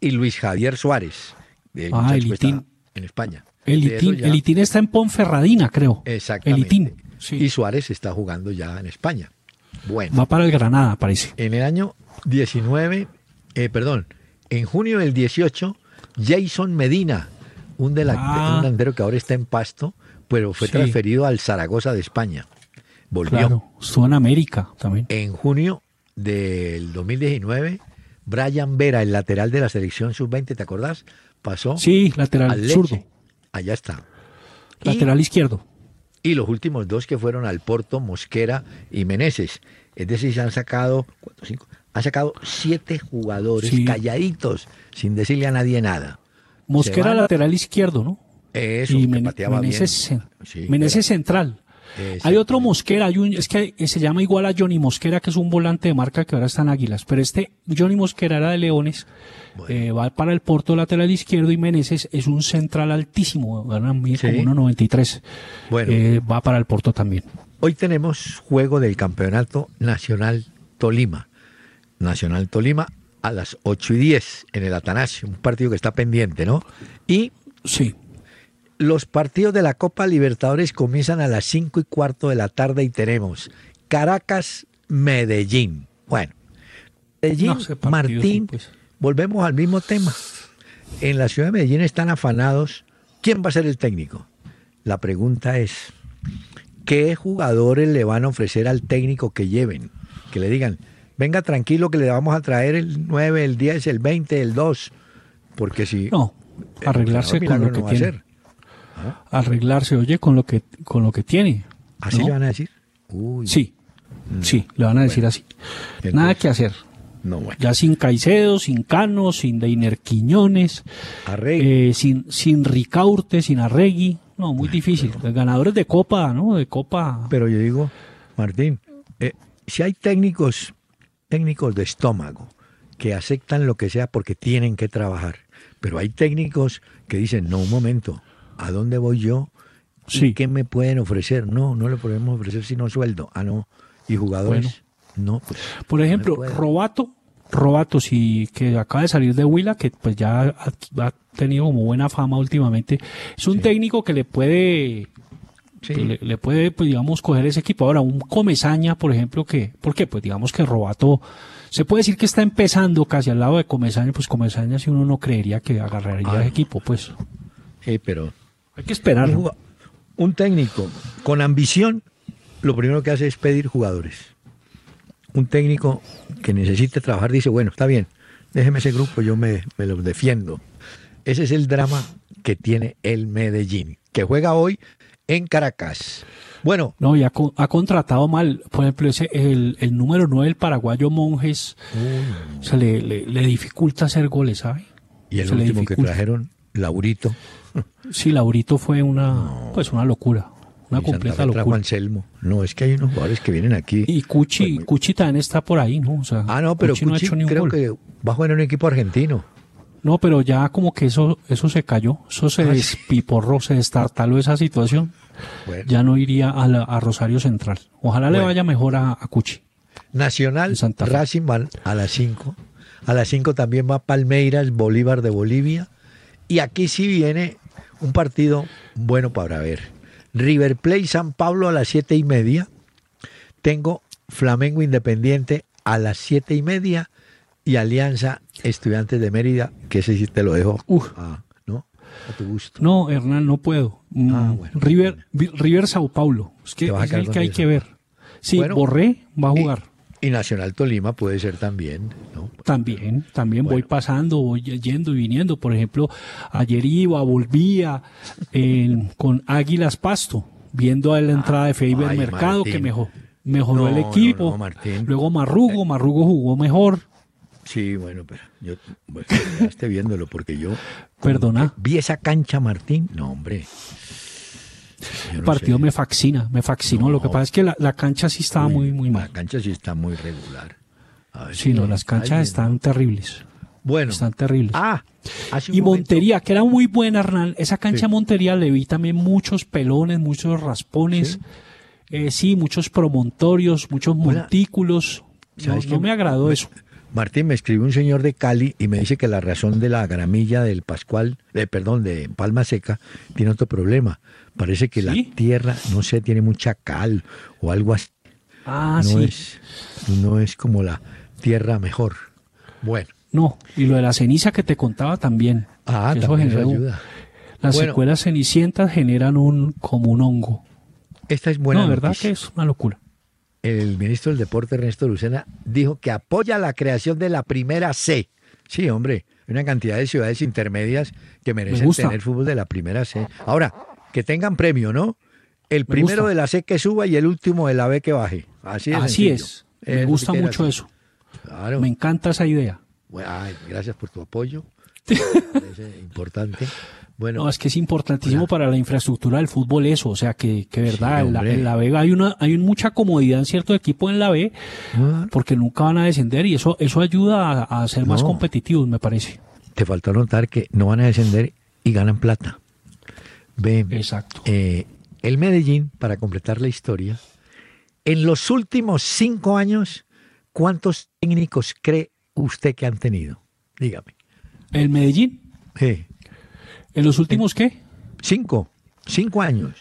y Luis Javier Suárez. El Ah, muchacho el que está Itín. en España. El De eso Itín, ya- el Itín está en Ponferradina, creo. Exactamente. El Itín, sí. Y Suárez está jugando ya en España. Bueno, Va para el Granada, parece. en el año diecinueve, eh, perdón, en junio del dieciocho, Jason Medina, un, delante- Ah. un delantero que ahora está en Pasto, pero fue Sí. transferido al Zaragoza de España. Volvió. Claro, estuvo en América también. En junio del dos mil diecinueve, Brian Vera, el lateral de la selección sub veinte, ¿te acordás? Pasó Sí, lateral al Lecce. zurdo, Allá está. Y- lateral izquierdo. Y los últimos dos que fueron al Porto, Mosquera y Meneses. Es decir, se han sacado, ¿cuántos? Cinco, han sacado siete jugadores Sí. calladitos, sin decirle a nadie nada. Mosquera van- lateral izquierdo, ¿no? Eso, y que Men- pateaba Meneses, bien. cen- Sí, Meneses era- central. Exactamente. Hay otro Mosquera, hay un, es que se llama igual a Johnny Mosquera, que es un volante de marca que ahora está en Águilas. Pero este Johnny Mosquera era de Leones, Bueno. eh, va para el Porto lateral izquierdo y Meneses es un central altísimo, gana mide Sí. como uno noventa y tres. Bueno. Eh, va para el Porto también. Hoy tenemos juego del Campeonato Nacional Tolima. Nacional Tolima a las ocho y diez en el Atanasio, un partido que está pendiente, ¿no? Y Sí. los partidos de la Copa Libertadores comienzan a las cinco y cuarto de la tarde y tenemos Caracas-Medellín. Bueno, Medellín, No, ese partido Martín, sí, pues. volvemos al mismo tema. En la ciudad de Medellín están afanados. ¿Quién va a ser el técnico? La pregunta es, ¿qué jugadores le van a ofrecer al técnico que lleven? Que le digan, venga tranquilo que le vamos a traer el nueve, el diez, el veinte, el dos. Porque si... No, el arreglarse entrenador con lo milagro que no va a tiene. hacer. Arreglarse, oye, con lo que, con lo que tiene. ¿Así ¿no? le van a decir? Uy, Sí, sí, le van a decir así. Entonces- Nada que hacer. no, bueno. Ya sin Caicedo, sin Cano, sin Deiner Quiñones, Arregle. eh, sin, sin Ricaurte, sin Arregui. No, muy difícil. Los ganadores de Copa, ¿no? De Copa. Pero yo digo, Martín, eh, si hay técnicos, técnicos de estómago, que aceptan lo que sea porque tienen que trabajar, pero hay técnicos que dicen, no, un momento, ¿a dónde voy yo? ¿Y Sí. ¿Qué me pueden ofrecer? No, no le podemos ofrecer sino sueldo. Ah, no. ¿Y jugadores? No, pues. Por ejemplo, no me puede. Robato, Robato, sí, que acaba de salir de Huila, que pues ya ha, ha tenido como buena fama últimamente. Es un Sí. técnico que le puede, Sí. que le, le puede, pues digamos, coger ese equipo. Ahora, un Comesaña, por ejemplo, que, ¿por qué? Pues digamos que Robato, se puede decir que está empezando casi al lado de Comesaña, pues Comesaña si uno no creería que agarraría Ah, ese no. equipo, pues. Sí, pero Hay que esperar. un, juga- un técnico con ambición, lo primero que hace es pedir jugadores. Un técnico que necesite trabajar dice, bueno, está bien, déjeme ese grupo, yo me, me los defiendo. Ese es el drama que tiene el Medellín, que juega hoy en Caracas. Bueno, No, y ha, co- ha contratado mal, por ejemplo, ese, el, el número nueve, el paraguayo Monjes, se le, le, le dificulta hacer goles, ¿sabe? y el Se le último que dificulta. trajeron, Laurito. Sí, Laurito fue una, pues una locura, una y completa Santa Fe trajo locura. Anselmo. No, es que hay unos jugadores que vienen aquí. Y Cuchi, Pues muy- Cuchi también está por ahí, ¿no? O sea, Ah, no, pero Cuchi no ha Cuchi hecho ni un creo gol. que va a jugar en un equipo argentino. No, pero ya como que eso, eso se cayó, eso se Ah, sí. despiporró, se destartaló esa situación. Bueno. Ya no iría a, la- a Rosario Central. Ojalá le Bueno. vaya mejor a, a Cuchi. Nacional, En Santa Fe. Racing van a las cinco. A las cinco también va Palmeiras, Bolívar de Bolivia. Y aquí sí viene un partido bueno para ver. River Plate, San Pablo a las siete y media. Tengo Flamengo Independiente a las siete y media. Y Alianza Estudiantes de Mérida, que ese sí te lo dejo Uf. a, ¿no? a tu gusto. No, Hernán, no puedo. Mm, Ah, bueno. River, Vi- River Sao Paulo. Es que Te vas a es quedar el con que hay eso. que ver. Sí, Bueno, Borré va a jugar. Y Nacional Tolima puede ser también, ¿no? También, también voy Bueno. pasando, voy yendo y viniendo. Por ejemplo, ayer iba, volvía en- con Águilas Pasto, viendo a la entrada de Feiber Ay, Mercado, Martín. que mejor, mejoró No, el no, equipo. no, Martín. Luego Marrugo, Marrugo jugó mejor. Sí, bueno, pero yo bueno, te quedaste viéndolo porque yo Perdona. vi esa cancha, Martín. No, hombre. Yo El no partido sé. me fascina, me fascinó. No. Lo que pasa es que la, la cancha sí estaba Uy, muy, muy La mal. cancha sí está muy regular. A ver Sí, si no, las canchas alguien- están terribles. Bueno. Están terribles. Ah, hace un Y momento- Montería, que era muy buena, Hernán. Esa cancha Sí. de Montería le vi también muchos pelones, muchos raspones. Sí. Eh, sí, muchos promontorios, muchos Hola. montículos. No, ¿Sabes no qué? me agradó Me- eso. Martín, me escribió un señor de Cali y me dice que la razón de la gramilla del Pascual, de, perdón, de Palma Seca, tiene otro problema. Parece que ¿Sí? la tierra, no sé, tiene mucha cal o algo así. Ah, no sí. Es, no es como la tierra mejor. Bueno. No, y lo de la ceniza que te contaba también. Ah, que eso también eso genera un- ayuda. Las Bueno. secuelas cenicientas generan un como un hongo. Esta es buena no, de verdad noticia. que es una locura. El ministro del Deporte, Ernesto Lucena, dijo que apoya la creación de la primera C. Sí, hombre, hay una cantidad de ciudades intermedias que merecen gusta. tener fútbol de la primera C. Ahora, que tengan premio, ¿no? El Me primero gusta. de la C que suba y el último de la B que baje. Así es. Así es. Me Eso gusta sí que era mucho así. eso. Claro. Me encanta esa idea. Bueno, ay, gracias por tu apoyo. Me parece importante. Bueno, No, es que es importantísimo Hola. para la infraestructura del fútbol eso, o sea que, que verdad, Sí, en, la, hombre. en la Vega hay una hay mucha comodidad en cierto equipo en la B ah, porque nunca van a descender y eso eso ayuda a, a ser más No. competitivos, me parece. te faltó notar que no van a descender y ganan plata. Ve, Exacto. eh, el Medellín, para completar la historia, en los últimos cinco años, ¿cuántos técnicos cree usted que han tenido? Dígame. El Medellín, Sí, en los últimos qué? cinco, cinco años.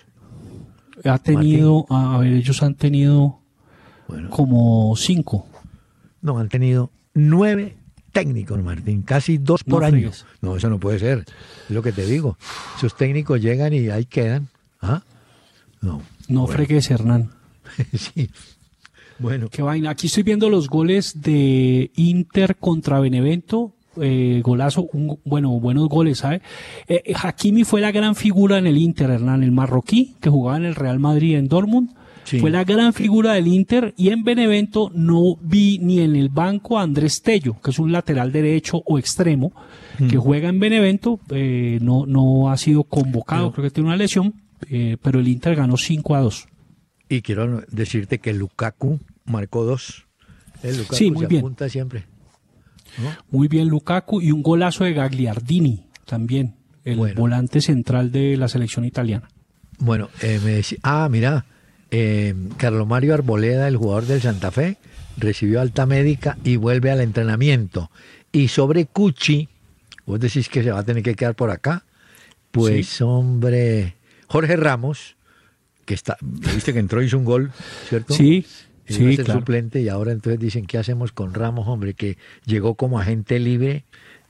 Ha tenido, a ver, ellos han tenido Bueno, como cinco. no, han tenido nueve técnicos, Martín, casi dos por No año. friegues. No, eso no puede ser. Es lo que te digo. Esos técnicos llegan y ahí quedan. ¿Ah? No. No Bueno. fregues, Hernán. Sí. Bueno, Qué vaina. Aquí estoy viendo los goles de Inter contra Benevento. Eh, golazo, un- bueno, buenos goles, ¿sabe? Eh, eh, Hakimi fue la gran figura en el Inter, Hernán, el marroquí que jugaba en el Real Madrid en Dortmund. Sí. Fue la gran figura del Inter y en Benevento no vi ni en el banco a Andrés Tello, que es un lateral derecho o extremo que juega en Benevento, eh, no, no ha sido convocado, No. creo que tiene una lesión, eh, pero el Inter ganó cinco a dos. y quiero decirte que Lukaku marcó dos. El Lukaku Sí, muy se bien. apunta siempre. ¿no? Muy bien Lukaku y un golazo de Gagliardini también, el Bueno. volante central de la selección italiana. Bueno, eh, me decía, ah, mira, eh, Carlos Mario Arboleda, el jugador del Santa Fe, recibió alta médica y vuelve al entrenamiento. Y sobre Cuchi, vos decís que se va a tener que quedar por acá, pues Sí. hombre, Jorge Ramos, que está, viste que entró y hizo un gol, ¿cierto? Sí, Iba a sí, ser claro. suplente y ahora entonces dicen, ¿qué hacemos con Ramos, hombre? Que llegó como agente libre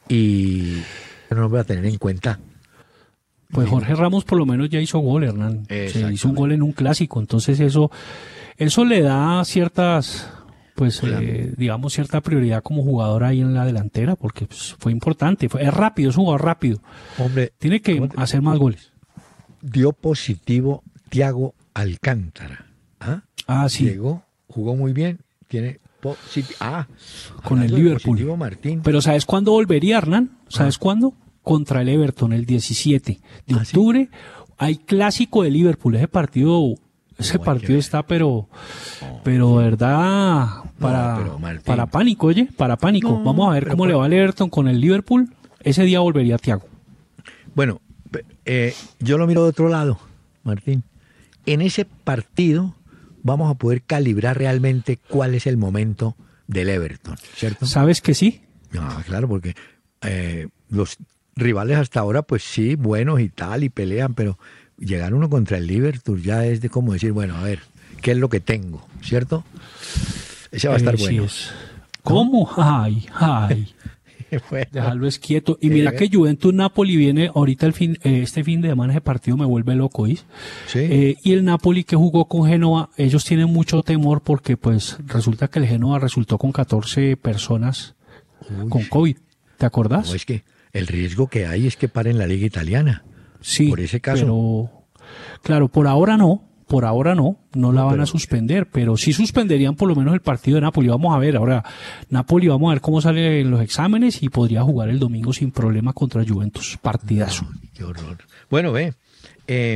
y no nos va a tener en cuenta. Pues Jorge Ramos por lo menos ya hizo gol, Hernán. Se Exactamente. hizo un gol en un clásico, entonces eso, eso le da ciertas, pues Claro. eh, digamos cierta prioridad como jugador ahí en la delantera, porque pues, fue importante, fue, es rápido, es un jugador rápido, Hombre, tiene que ¿cómo te- hacer más goles. dio positivo Thiago Alcántara. ¿Ah? Ah, sí, Llegó, jugó muy bien, tiene positivo. Ah, Con el hablando de Liverpool. positivo, Martín. pero ¿sabes cuándo volvería, Hernán? ¿Sabes Ah. cuándo? Contra el Everton, el diecisiete de Ah, ¿sí? octubre. Hay clásico de Liverpool, ese partido, ese hay que partido ver. está, pero, pero verdad, para, pero, Martín. para pánico, oye, para pánico. No, Vamos a ver pero cómo por- le va al Everton con el Liverpool. Ese día volvería Thiago. Bueno, pe- eh, yo lo miro de otro lado, Martín. En ese partido vamos a poder calibrar realmente cuál es el momento del Everton, ¿cierto? ¿Sabes que sí? Ah, claro, porque eh, los rivales hasta ahora, pues sí, buenos y tal, y pelean, pero llegar uno contra el Liverpool ya es de como decir, bueno, a ver, ¿qué es lo que tengo? ¿Cierto? Ese va a estar Eh, sí bueno. es. ¿Cómo? Ay, ay. Bueno, Dejarlo es quieto. Y mira Eh, que Juventus Napoli viene ahorita el fin, eh, este fin de semana, ese partido me vuelve loco, ¿oís? sí, Eh, y el Napoli que jugó con Génova, ellos tienen mucho temor porque pues resulta que el Génova resultó con catorce personas Uy, con sí. COVID. ¿Te acordás? No, es que el riesgo que hay es que paren la liga italiana. Sí, por ese caso. pero claro, por ahora no, por ahora no, no la van pero- a suspender, pero sí suspenderían por lo menos el partido de Napoli. Vamos a ver, ahora Napoli, vamos a ver cómo sale en los exámenes y podría jugar el domingo sin problema contra Juventus. Partidazo. Qué horror. Bueno, ve, eh,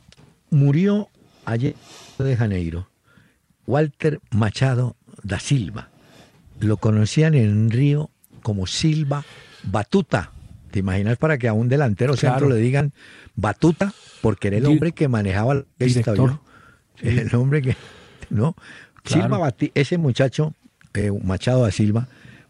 murió ayer en Río de Janeiro Walter Machado da Silva. Lo conocían en Río como Silva Batuta. ¿Te imaginas para que a un delantero Claro. centro le digan Batuta? Porque era el Di- hombre que manejaba la orquesta, Director. ¿vio? El hombre que, ¿no? Claro. Silva Bati- ese muchacho, eh, Machado da Silva,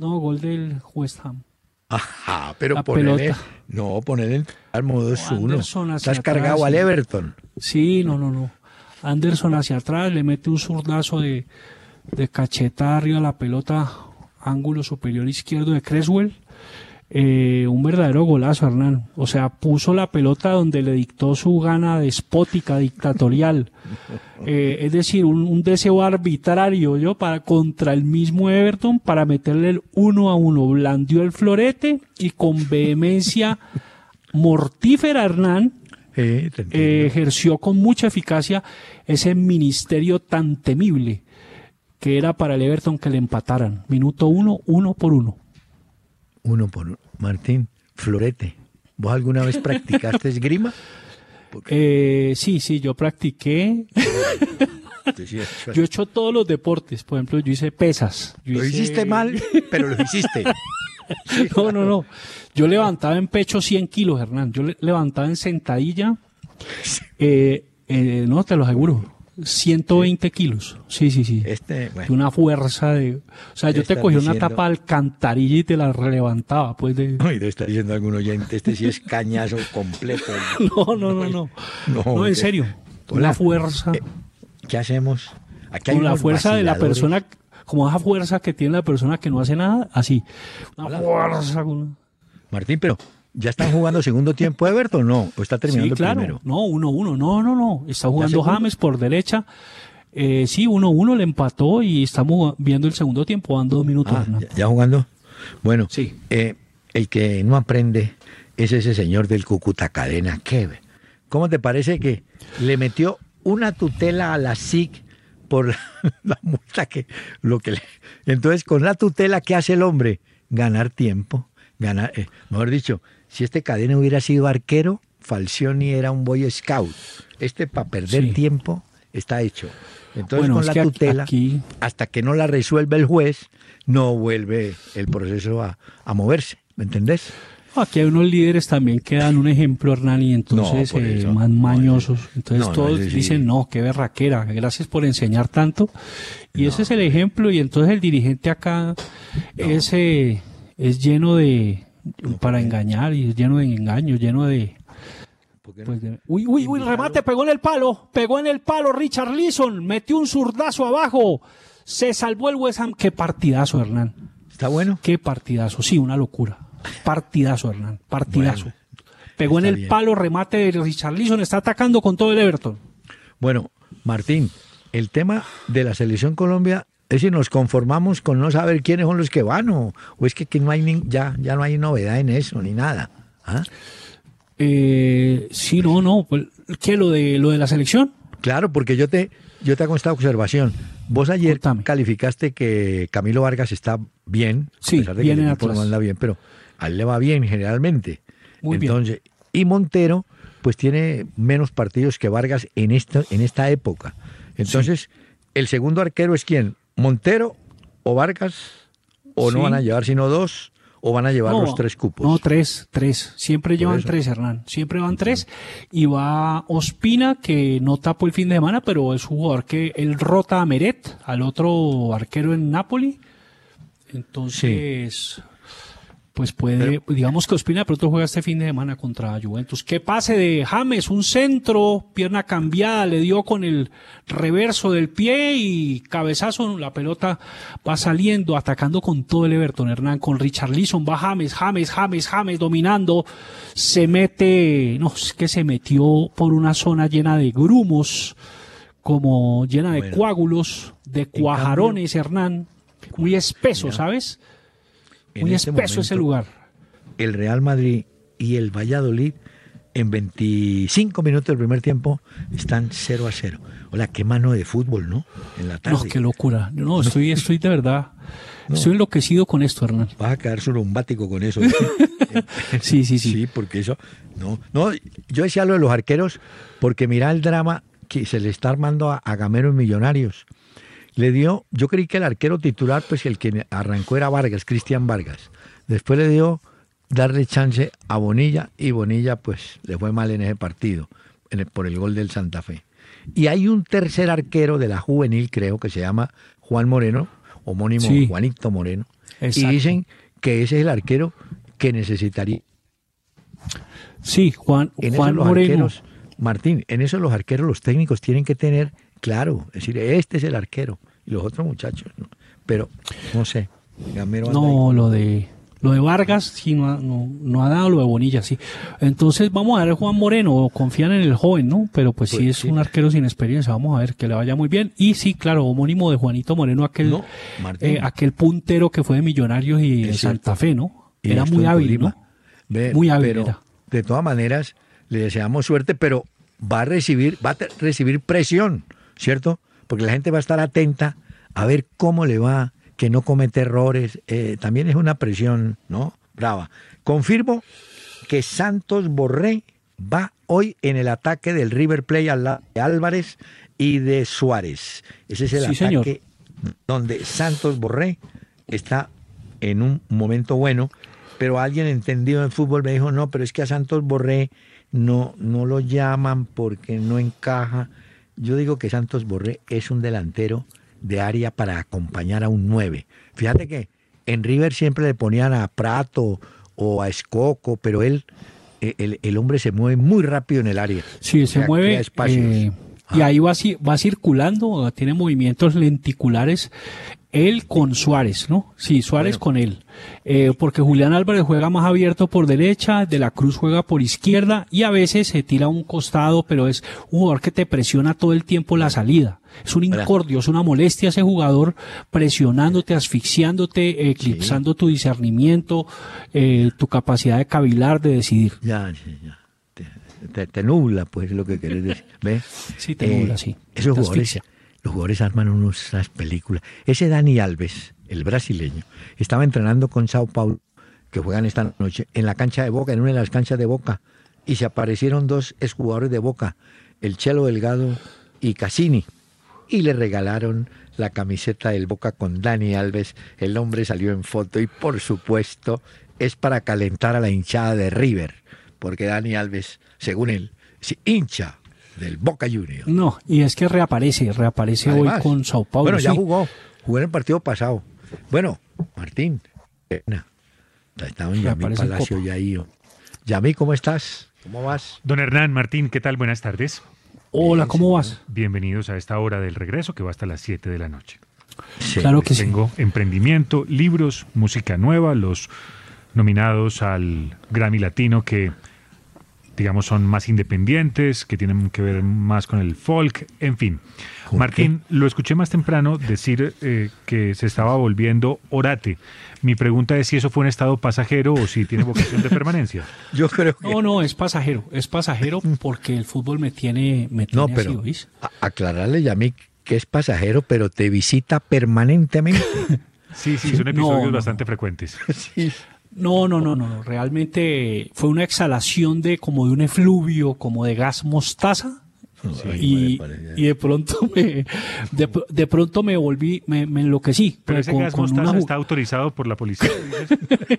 No, gol del West Ham. Ajá, pero La ponele, pelota. no, ponele en al modo dos uno. Anderson hacia Estás cargado atrás, al sí. Everton. Sí, no, no, no. Anderson hacia atrás, le mete un zurdazo de, de cachetada arriba a la pelota, ángulo superior izquierdo de Creswell. Eh, un verdadero golazo, Hernán. O sea, puso la pelota donde le dictó su gana despótica, dictatorial. Eh, es decir, un, un deseo arbitrario, yo, para contra el mismo Everton, para meterle el uno a uno. Blandió el florete y con vehemencia mortífera, Hernán, Eh, te entiendo. eh, ejerció con mucha eficacia ese ministerio tan temible que era para el Everton que le empataran. Minuto uno, uno por uno. Uno por uno. Martín, florete. ¿Vos alguna vez practicaste esgrima? Eh, sí, sí, yo practiqué. Sí, sí, eso- Yo he hecho todos los deportes. Por ejemplo, yo hice pesas. Yo Lo hice- hiciste mal, pero lo hiciste. No, no, no. Yo levantaba en pecho cien kilos, Hernán. Yo le- levantaba en sentadilla, eh, eh, no, te lo aseguro, ciento veinte kilos. Sí, sí, sí. Este, De bueno, una fuerza de... O sea, ¿Qué yo te estás cogía una diciendo? tapa de alcantarilla y te la relevantaba, pues de... ay, debe estar diciendo algún oyente, este sí es cañazo completo. No, no, no, no. No, No, en que- serio. Hola. Una fuerza... Eh, ¿Qué hacemos? Aquí hay Con la unos fuerza de la vaciladores. persona, como esa fuerza que tiene la persona que no hace nada, así. Una Hola. fuerza. con- Martín, pero ¿ya están jugando segundo tiempo Everton? No, o está terminando Sí, claro. el primero. No, uno uno. No, no, no. Está jugando segundo? James por derecha. Eh, sí, uno uno le empató y estamos viendo el segundo tiempo, van dos minutos. Ah, Hernán. ¿ya, ya jugando? Bueno, Sí. eh, el que no aprende es ese señor del Cúcuta Cadena. ¿Qué? ¿Cómo te parece que le metió una tutela a la S I C por la, la multa que lo que le... Entonces, con la tutela, ¿qué hace el hombre? Ganar tiempo, ganar, eh, mejor dicho, si este Cadena hubiera sido arquero, Falcioni era un boy scout. Este para perder Sí. tiempo está hecho. Entonces, Bueno, con es la que aquí- tutela, aquí- hasta que no la resuelve el juez, no vuelve el proceso a, a moverse. ¿Me entendés? Aquí hay unos líderes también que dan un ejemplo, Hernán, y entonces No, por eh, eso. más No, mañosos. ese- Entonces no, no, todos ese sí. dicen, no, qué berraquera, gracias por enseñar tanto. Y ese es el ejemplo, y entonces el dirigente acá es, eh, es lleno de, para engañar, y es lleno de engaños, lleno de... ¿Por qué no? Pues de- uy, uy, uy, remate, pegó en el palo, pegó en el palo Richard Leeson, metió un zurdazo abajo, se salvó el West Ham. Qué partidazo, Hernán, ¿Está bueno? qué partidazo, sí, una locura. Partidazo, Hernán, partidazo. Bueno, pegó en está el bien. palo, remate de Richard Leeson, está atacando con todo el Everton. Bueno, Martín, el tema de la selección Colombia es si nos conformamos con no saber quiénes son los que van o, o es que, que no hay ni- ya, ya no hay novedad en eso ni nada. ¿Ah? Eh, sí, no, no, pues, ¿qué, lo de, lo de la selección? Claro, porque yo te, yo te hago esta observación. Vos ayer Contame. calificaste que Camilo Vargas está bien, Sí, a pesar de bien que el en equipo no Atlas. anda bien, pero a él le va bien generalmente. Muy bien. Entonces, y Montero, pues tiene menos partidos que Vargas en esta, en esta época. Entonces, ¿el segundo arquero es quién? ¿Montero o Vargas? ¿O no Sí. van a llevar sino dos? ¿O van a llevar No, los tres cupos? No, tres, tres. Siempre llevan eso. tres, Hernán. Siempre van tres. Y va Ospina, que no tapó el fin de semana, pero es un jugador que él rota a Meret, al otro arquero en Napoli. Entonces, pues puede, digamos que Ospina de pronto juega este fin de semana contra Juventus. ¿Qué pase de James? Un centro, pierna cambiada, le dio con el reverso del pie y cabezazo, la pelota va saliendo, atacando con todo el Everton, Hernán, con Richard Leeson, va James, James, James, James dominando, se mete, no, es que se metió por una zona llena de grumos, como llena de Bueno. coágulos, de cuajarones, Hernán, muy espeso, Mira. ¿sabes? En Muy este espeso ese momento, lugar. El Real Madrid y el Valladolid en veinticinco minutos del primer tiempo están cero a cero. Hola, qué mano de fútbol, ¿no? En la tarde. No, qué locura. No, estoy, estoy de verdad, estoy enloquecido con esto, Hernán. Vas a quedar surumbático con eso. Sí, sí, sí. Sí, porque eso... No, no, yo decía lo de los arqueros porque mira el drama que se le está armando a, a Gamero en Millonarios. Le dio, yo creí que el arquero titular, pues el que arrancó era Vargas, Cristian Vargas. Después le dio darle chance a Bonilla y Bonilla pues le fue mal en ese partido en el- por el gol del Santa Fe. Y hay un tercer arquero de la juvenil, creo, que se llama Juan Moreno, homónimo Sí. Juanito Moreno, Exacto. Y dicen que ese es el arquero que necesitaría. Sí, Juan, En Juan eso los Moreno. arqueros, Martín, en eso los arqueros, los técnicos tienen que tener claro, es decir, este es el arquero y los otros muchachos, ¿no? Pero no sé, Gamero anda No, ahí. lo de lo de Vargas sí no ha, no, no ha dado, lo de Bonilla sí. Entonces vamos a ver Juan Moreno, confían en el joven, ¿no? Pero pues, Pues sí es sí. un arquero sin experiencia, vamos a ver que le vaya muy bien. Y sí, claro, homónimo de Juanito Moreno, aquel No, Martín. eh, aquel puntero que fue de Millonarios y Es de cierto. Santa Fe, ¿no? Y Era estuvo muy en hábil, Tolima. ¿no? Ve, Muy hábil pero era. de todas maneras le deseamos suerte, pero va a recibir, va a te- recibir presión, ¿cierto? Porque la gente va a estar atenta a ver cómo le va, que no comete errores. Eh, también es una presión, ¿no? Brava. Confirmo que Santos Borré va hoy en el ataque del River Plate al lado de Álvarez y de Suárez. Ese es el Sí, señor. ataque donde Santos Borré está en un momento bueno, pero alguien entendido en fútbol me dijo, no, pero es que a Santos Borré no, no lo llaman porque no encaja. Yo digo que Santos Borré es un delantero de área para acompañar a un nueve. Fíjate que en River siempre le ponían a Prato o a Escoco, pero él, eh, el, el hombre se mueve muy rápido en el área. Sí, O se sea, mueve crea espacios. eh, y ahí va, ci- va circulando, tiene movimientos lenticulares. Él con Suárez, ¿no? Sí, Suárez Bueno. con él. Eh, porque Julián Álvarez juega más abierto por derecha, De la Cruz juega por izquierda y a veces se tira a un costado, pero es un jugador que te presiona todo el tiempo la salida. Es un Ahora. incordio, es una molestia ese jugador presionándote, asfixiándote, eclipsando tu discernimiento, eh, tu capacidad de cavilar, de decidir. Ya, ya, ya. Te, te- te nubla, pues, es lo que querés decir. ¿Ves? Sí, te nubla, sí. Esos Te jugadores, asfixia. los jugadores arman unos- unas películas. Ese Dani Alves, el brasileño, estaba entrenando con Sao Paulo, que juegan esta noche, en la cancha de Boca, en una de las canchas de Boca, y se aparecieron dos exjugadores de Boca, el Chelo Delgado y Cassini, y le regalaron la camiseta del Boca con Dani Alves. El hombre salió en foto y, por supuesto, es para calentar a la hinchada de River, porque Dani Alves, según él, es hincha del Boca Juniors. No, y es que reaparece, reaparece Además, hoy con Sao Paulo. Bueno, ya sí. jugó, jugó en el partido pasado. Bueno, Martín, pena. Estaba en Yamí Reaparece en Palacio Copa. ya ahí. Yamí, ¿cómo estás? ¿Cómo vas? Don Hernán Martín, ¿qué tal? Buenas tardes. Hola, Bien, ¿cómo señor. vas? Bienvenidos a esta hora del regreso que va hasta las siete de la noche. Sí. Claro que sí. Tengo emprendimiento, libros, música nueva, los nominados al Grammy Latino que, digamos, son más independientes, que tienen que ver más con el folk, en fin. ¿Con Martín, lo escuché más temprano decir eh, que se estaba volviendo orate. Mi pregunta es si eso fue un estado pasajero o si tiene vocación de permanencia. Yo creo que... No, no, es pasajero, es pasajero porque el fútbol me tiene, me tiene No, así, pero ¿oís? a- aclararle, Yamí, que es pasajero, pero te visita permanentemente. Sí, sí, son episodios No, no, bastante frecuentes. Sí. No, no, no, no, no, realmente fue una exhalación de como de un efluvio, como de gas mostaza. Ay, y, vale, vale, y de pronto me de, de pronto me volví, me, me enloquecí. Pero pues, ese con- gas con mostaza una ju- está autorizado por la policía, dices,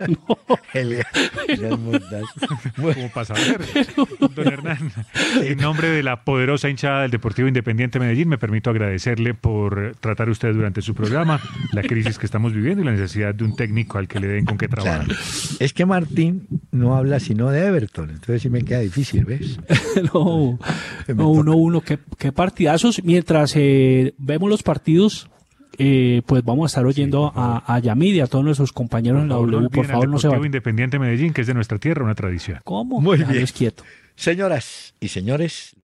El- el mostaza. Bueno, como para saber. Don Hernán, en nombre de la poderosa hinchada del Deportivo Independiente Medellín, me permito agradecerle por tratar usted durante su programa la crisis que estamos viviendo y la necesidad de un técnico al que le den con qué trabajar. claro. Es que Martín no habla sino de Everton, entonces sí me queda difícil, ¿ves? no, Me no, toca. uno, uno, qué, qué partidazos. Mientras eh, vemos los partidos, eh, pues vamos a estar oyendo a, a Yamid y a todos nuestros compañeros en la Por favor, W. no Por olviden al favor, no se Deportivo vayan. Independiente Medellín, que es de nuestra tierra, una tradición. ¿Cómo? Muy Déjalo bien. quieto. Señoras y señores,